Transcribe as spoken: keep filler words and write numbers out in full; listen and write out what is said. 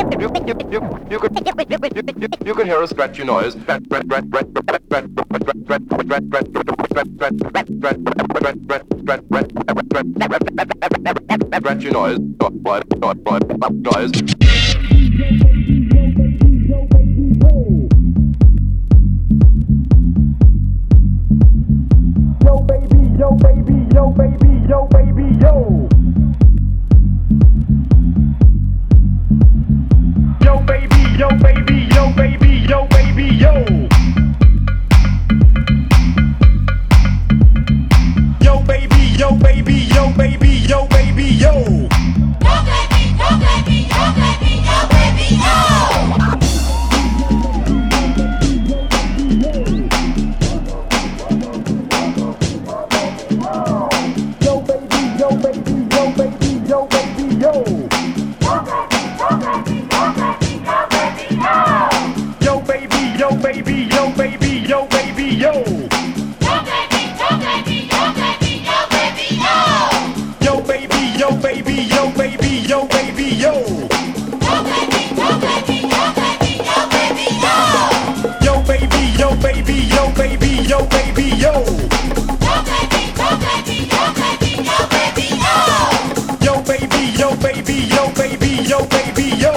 you could you could hear a scratchy noise. Scratchy noise. Noise. Yo baby, yo baby, yo baby, yo baby, yo. Yo baby, yo baby, yo baby, yo baby, yo. Yo baby, yo baby, yo baby, yo baby, yo. Yo baby, yo baby, yo baby, yo baby, yo. Yo baby, yo baby, yo baby, yo baby, yo. Yo baby, yo baby, yo baby, yo baby, yo. Yo baby, yo baby, yo baby, yo baby, yo. Yo baby, yo baby, yo baby, yo baby, yo. Yo baby, yo baby, yo baby, yo baby, yo.